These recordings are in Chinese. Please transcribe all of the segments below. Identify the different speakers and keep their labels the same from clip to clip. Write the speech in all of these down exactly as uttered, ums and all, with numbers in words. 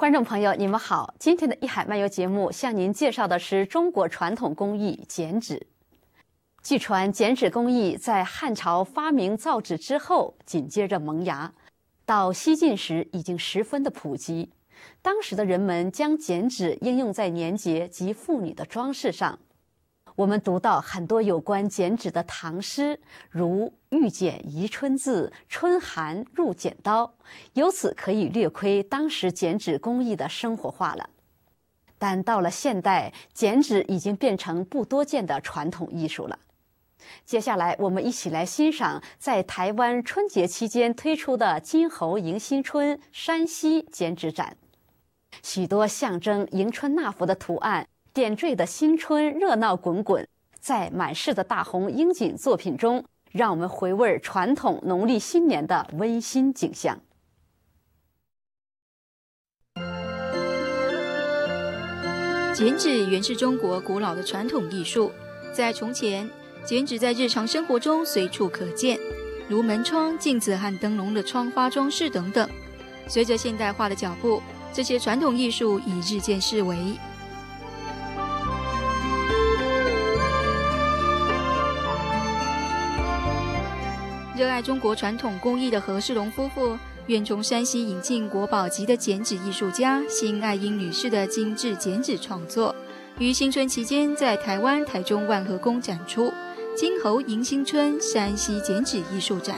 Speaker 1: 观众朋友，你们好！今天的艺海漫游节目向您介绍的是中国传统工艺剪纸。据传，剪纸工艺在汉朝发明造纸之后，紧接着萌芽，到西晋时已经十分的普及。当时的人们将剪纸应用在年节及妇女的装饰上。我们读到很多有关剪纸的唐诗，如“欲剪宜春字，春寒入剪刀”，由此可以略窥当时剪纸工艺的生活化了。但到了现代，剪纸已经变成不多见的传统艺术了。接下来，我们一起来欣赏在台湾春节期间推出的金猴迎新春山西剪纸展，许多象征迎春纳福的图案。点缀的新春热闹滚滚，在满室的大红樱锦作品中，让我们回味传统农历新年的温馨景象。
Speaker 2: 剪纸原是中国古老的传统艺术，在从前，剪纸在日常生活中随处可见，如门窗、镜子和灯笼的窗花装饰等等。随着现代化的脚步，这些传统艺术已日渐式微。热爱中国传统工艺的何世龙夫妇，愿从山西引进国宝级的剪纸艺术家辛爱英女士的精致剪纸创作，于新春期间在台湾台中万和宫展出“金猴迎新春山西剪纸艺术展”。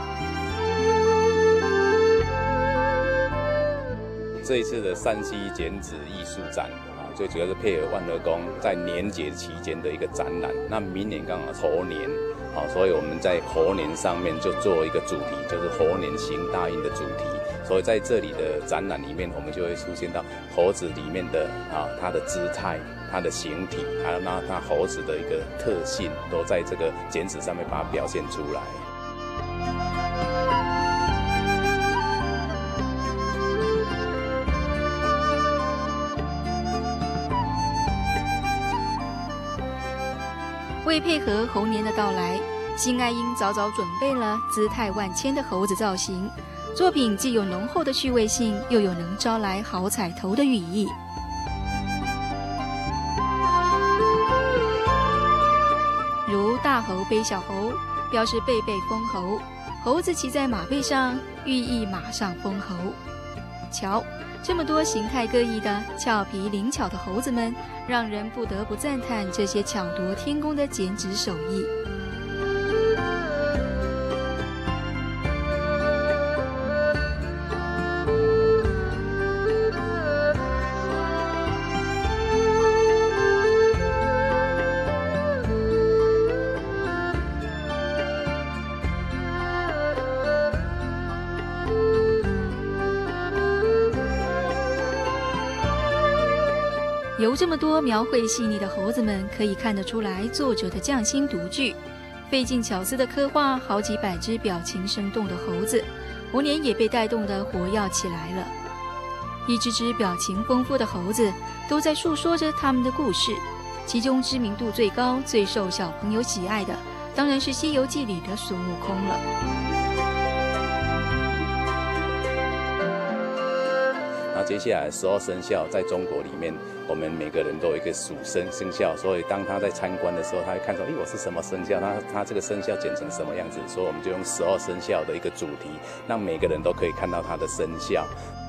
Speaker 3: 这一次的山西剪纸艺术展啊，最主要是配合万和宫在年节期间的一个展览。那明年刚好猴年。好，所以我们在猴年上面就做一个主题，就是猴年行大运的主题。所以在这里的展览里面，我们就会出现到猴子里面的啊，它的姿态、它的形体，还有那它猴子的一个特性，都在这个剪纸上面把它表现出来。
Speaker 2: 为配合猴年的到来，辛爱英早早准备了姿态万千的猴子造型，作品既有浓厚的趣味性，又有能招来好彩头的寓意。如大猴背小猴，表示背背封侯；猴子骑在马背上，寓意马上封侯。瞧，这么多形态各异的俏皮灵巧的猴子们，让人不得不赞叹这些巧夺天工的剪纸手艺。由这么多描绘细腻的猴子们，可以看得出来作者的匠心独具，费尽巧思的刻画好几百只表情生动的猴子，猴年也被带动得活跃起来了。一只只表情丰富的猴子都在诉说着他们的故事，其中知名度最高、最受小朋友喜爱的，当然是《西游记》里的孙悟空了。
Speaker 3: 那接下来十二生肖在中国里面，我们每个人都有一个属生生肖，所以当他在参观的时候，他会看说，哎，我是什么生肖？他他这个生肖剪成什么样子？所以我们就用十二生肖的一个主题，让每个人都可以看到他的生肖。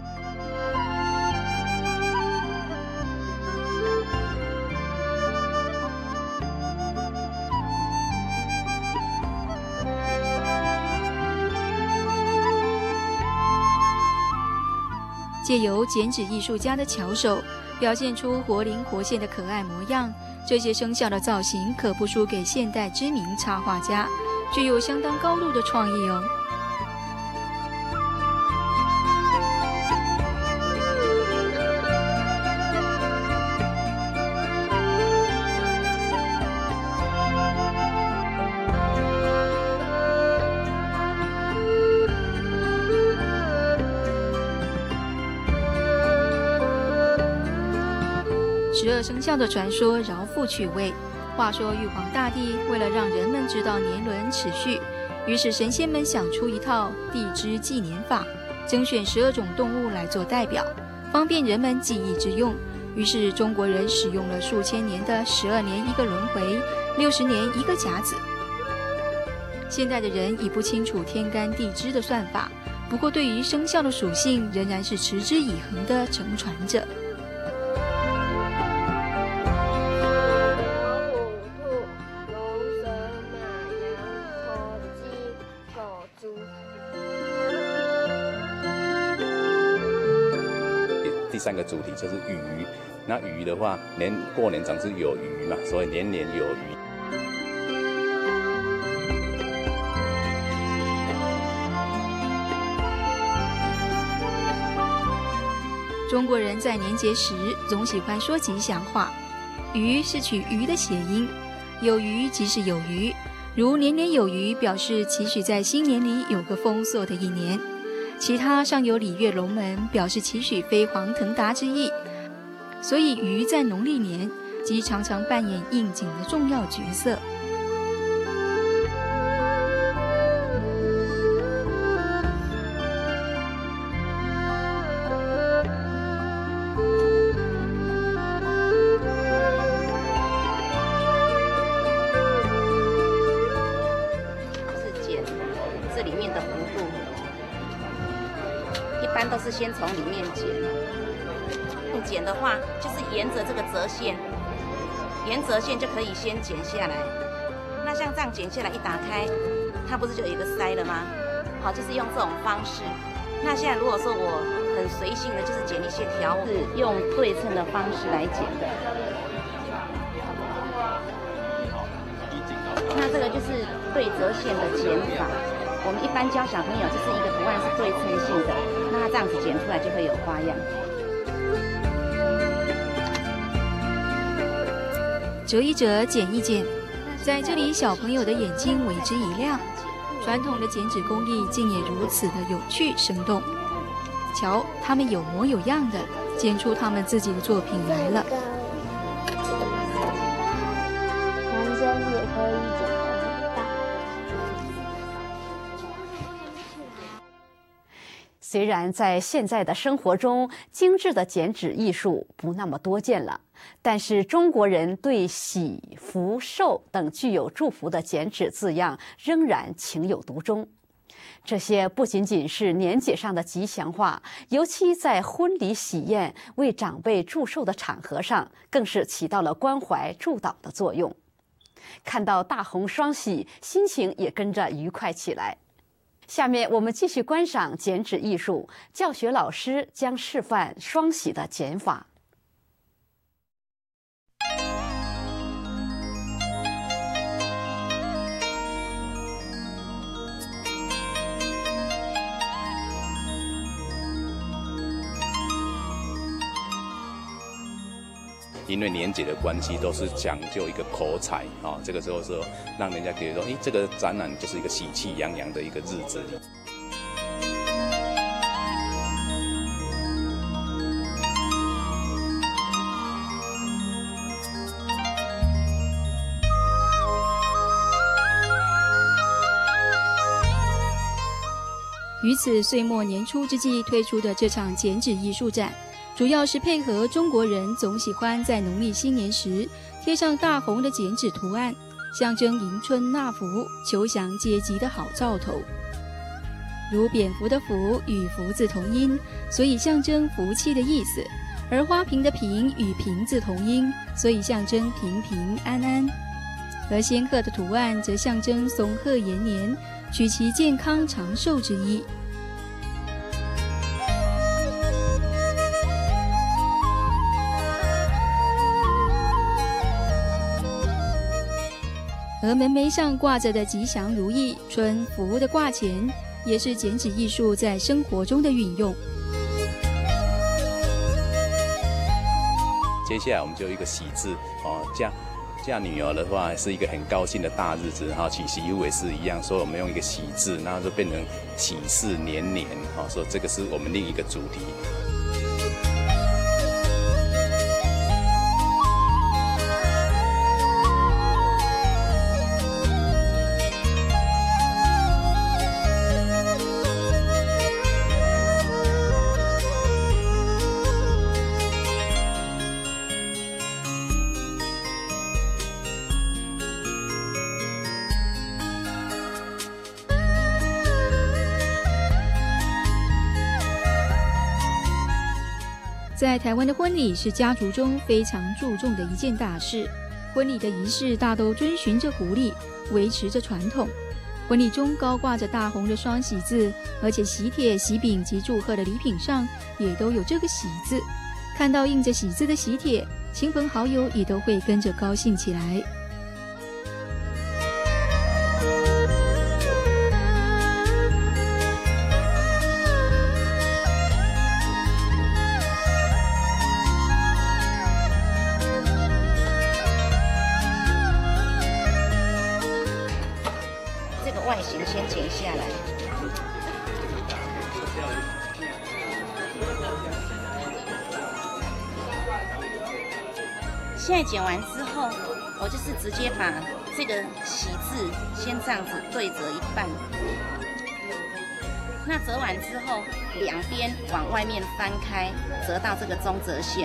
Speaker 2: 借由剪纸艺术家的巧手，表现出活灵活现的可爱模样，这些生肖的造型可不输给现代知名插画家，具有相当高度的创意哦。十二生肖的传说饶富趣味。话说玉皇大帝为了让人们知道年轮持续，于是神仙们想出一套地支纪年法，甄选十二种动物来做代表， 方便人们记忆之用。于是中国人使用了数千年的十二年一个轮回，六十年一个甲子。现代的人已不清楚天干地支的算法，不过对于生肖的属性仍然是持之以恒地承传着。
Speaker 3: 第三个主题就是鱼，那鱼的话，年过年总是有余嘛，所以年年有余。
Speaker 2: 中国人在年节时总喜欢说吉祥话，鱼是取鱼的谐音，有余即是有余，如年年有余表示期许在新年里有个丰硕的一年。其他上有礼乐龙门，表示期许飞黄腾达之意。所以鱼在农历年即常常扮演应景的重要角色。
Speaker 4: 是剪这里面的弧度。一般都是先从里面剪，剪的话就是沿着这个折线，沿折线就可以先剪下来。那像这样剪下来一打开，它不是就有一个塞了吗？好，就是用这种方式。那现在如果说我很随性的，就是剪一些条，是用对称的方式来剪的。那这个就是对折线的剪法。我们一般教小朋友，就是一个图案是对称性的，那它这样子剪出来就会有花样。
Speaker 2: 折一折，剪一剪，在这里小朋友的眼睛为之一亮。传统的剪纸工艺竟也如此的有趣生动。瞧，他们有模有样的剪出他们自己的作品来了。
Speaker 5: 男生也可以剪得很大。
Speaker 1: 虽然在现在的生活中，精致的剪纸艺术不那么多见了，但是中国人对喜、福、寿等具有祝福的剪纸字样仍然情有独钟。这些不仅仅是年节上的吉祥话，尤其在婚礼喜宴、为长辈祝寿的场合上，更是起到了关怀祝祷的作用。看到大红双喜，心情也跟着愉快起来。下面我们继续观赏剪纸艺术，教学老师将示范双喜的剪法。
Speaker 3: 因为年节的关系，都是讲究一个口彩啊、哦，这个时候说让人家觉得说，哎，这个展览就是一个喜气洋洋的一个日子。
Speaker 2: 于此岁末年初之际推出的这场剪纸艺术展，主要是配合中国人总喜欢在农历新年时贴上大红的剪纸图案，象征迎春纳福、求祥接吉的好兆头。如蝙蝠的蝠与福字同音，所以象征福气的意思；而花瓶的瓶与瓶字同音，所以象征平平安安。而仙鹤的图案则象征松鹤延年，取其健康长寿之意。而门楣上挂着的吉祥如意、春福的挂钱，也是剪纸艺术在生活中的运用。
Speaker 3: 接下来我们就一个喜字哦，嫁嫁女儿的话是一个很高兴的大日子，然后娶媳妇也是一样，所以我们用一个喜字，然后就变成喜事连连，哦，所以这个是我们另一个主题。
Speaker 2: 在台湾的婚礼是家族中非常注重的一件大事，婚礼的仪式大都遵循着古礼，维持着传统。婚礼中高挂着大红的双喜字，而且喜帖、喜饼及祝贺的礼品上也都有这个喜字。看到印着喜字的喜帖，亲朋好友也都会跟着高兴起来。
Speaker 4: 外形先剪下来，现在剪完之后，我就是直接把这个喜字先这样子对折一半，那折完之后，两边往外面翻开，折到这个中折线。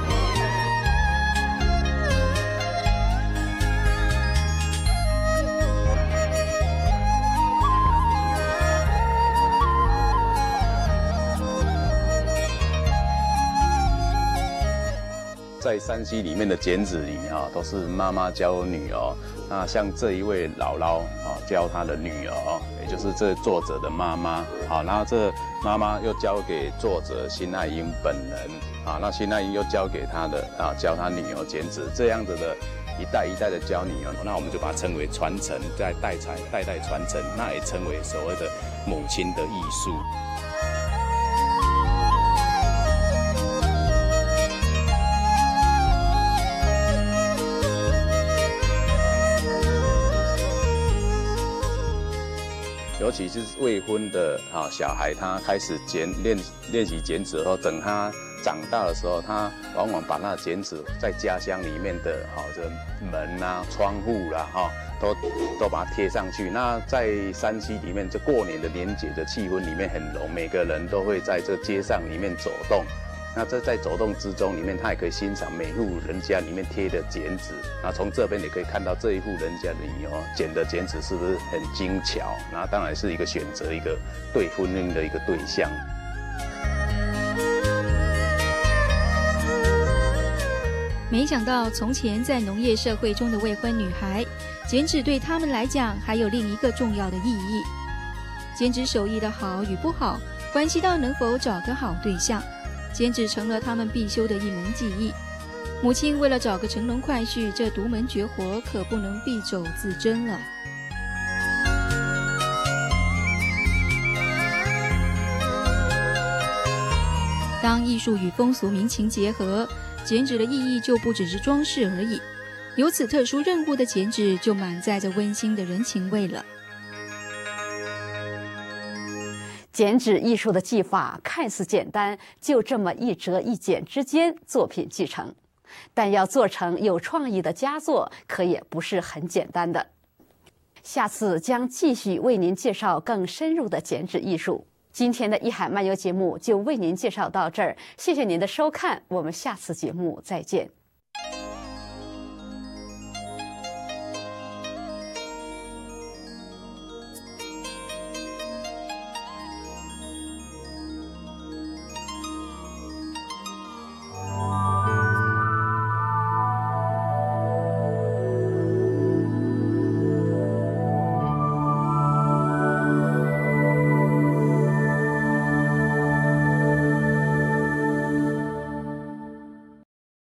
Speaker 3: 在山西里面的剪纸里啊，都是妈妈教女儿。那像这一位姥姥啊，教她的女儿，也就是这作者的妈妈。好，然后这妈妈又交给作者辛爱英本人啊，那辛爱英又交给她的啊，教她女儿剪纸，这样子的一代一代的教女儿，那我们就把它称为传承，在代传代代传承，那也称为所谓的母亲的艺术。尤其是未婚的啊小孩，他开始剪练练习剪纸后，等他长大的时候，他往往把那剪纸在家乡里面的好这门啊、窗户啦，哈，都都把它贴上去。那在山西里面，这过年的年节的气氛里面很浓，每个人都会在这街上里面走动。那这在走动之中里面，他也可以欣赏每户人家里面贴的剪纸。那从这边也可以看到这一户人家的女儿剪的剪纸是不是很精巧？那当然是一个选择一个对婚姻的一个对象。
Speaker 2: 没想到从前在农业社会中的未婚女孩，剪纸对她们来讲还有另一个重要的意义。剪纸手艺的好与不好，关系到能否找个好对象。剪纸成了他们必修的一门技艺。母亲为了找个乘龙快婿，这独门绝活可不能敝帚自珍了。当艺术与风俗民情结合，剪纸的意义就不只是装饰而已。有此特殊任务的剪纸，就满载着温馨的人情味了。
Speaker 1: 剪纸艺术的技法看似简单，就这么一折一剪之间，作品即成。但要做成有创意的佳作，可也不是很简单的。下次将继续为您介绍更深入的剪纸艺术。今天的艺海漫游节目就为您介绍到这儿，谢谢您的收看，我们下次节目再见。